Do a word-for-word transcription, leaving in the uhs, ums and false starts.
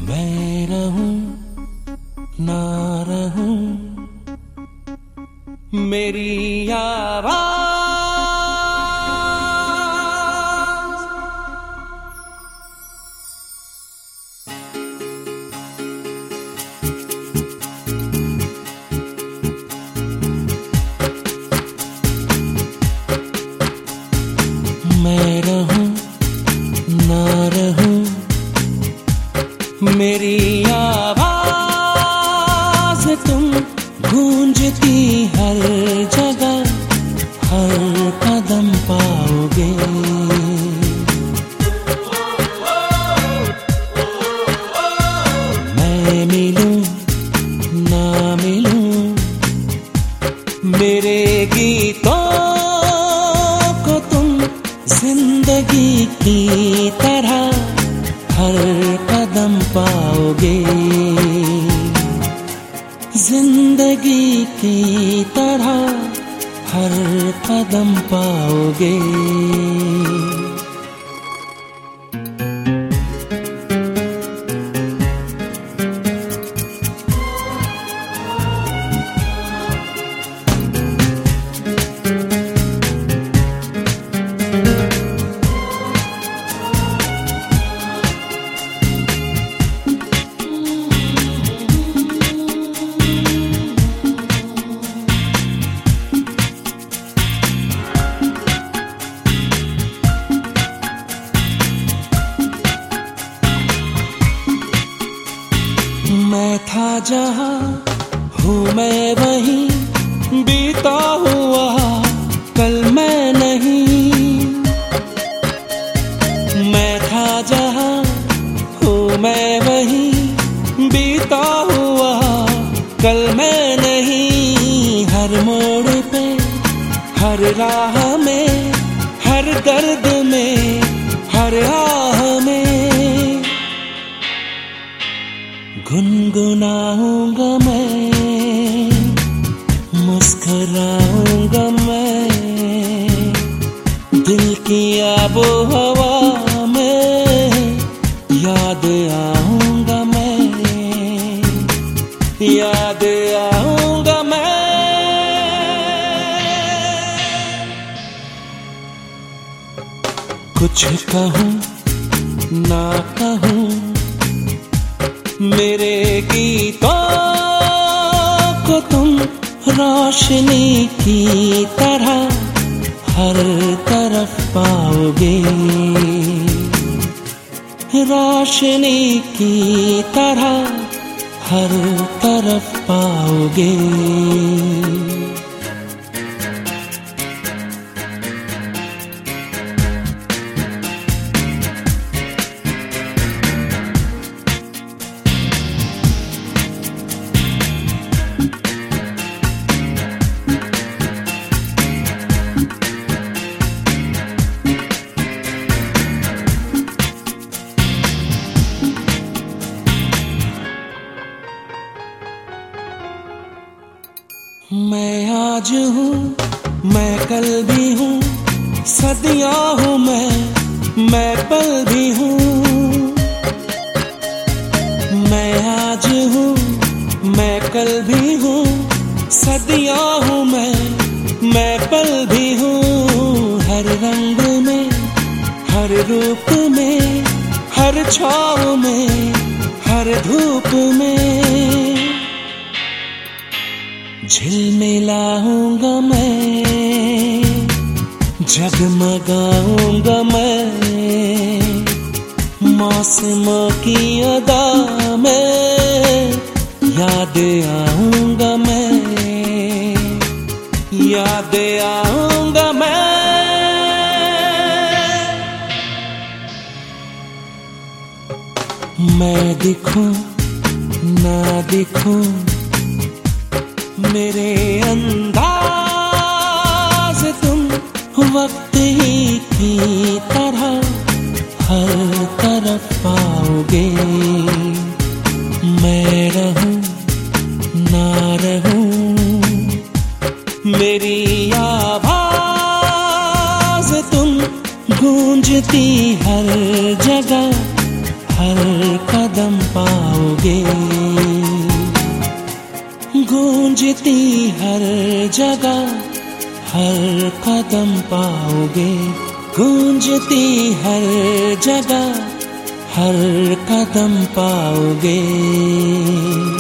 मैं रहूं ना रहूं, मेरी आवाज़ मैं रहूं ना रहूं, मेरी आवाज़ तुम गूंजती हर जगह, हर कदम पाओगे। मैं मिलूं ना मिलूं, मेरे गीतों को तुम जिंदगी की तरह हर कदम पाओगे। जिंदगी की तरह हर कदम पाओगे। मैं था जहां हूँ मैं वहीं, बीता हुआ कल मैं नहीं। मैं था जहां हूँ मैं वहीं, बीता हुआ कल मैं नहीं। हर मोड़ पे हर राह में, हर दर्द में, हर आह में गुनगुनाऊंगा मैं, मुस्कुराऊंगा मैं। दिल की आबो हवा में याद आऊंगा मैं, याद आऊंगा मैं। कुछ कहूं ना कहूं, मेरे गीतों को तुम रोशनी की तरह हर तरफ पाओगे। रोशनी की तरह हर तरफ पाओगे। मैं आज हूँ मैं कल भी हूँ, सदियाँ हूँ मैं मैं पल भी हूँ। मैं आज हूँ मैं कल भी हूँ, सदियाँ हूँ मैं मैं पल भी हूँ। हर रंग में, हर रूप में, हर छाँव में, हर धूप में झिलमिलाऊंगा मैं, जगमगाऊंगा मैं। मौसमों की अदा में याद आऊंगा मैं, याद आऊंगा मैं। मैं दिखूं ना दिखूं, मेरे अंदाज तुम वक्त ही की तरह हर तरफ पाओगे। मैं रहूं ना रहूं, मेरी आवाज तुम गूंजती हर जगह, हर कदम पा पाओगे। गूंजती हर जगह हर कदम पाओगे, गूंजती हर जगह हर कदम पाओगे।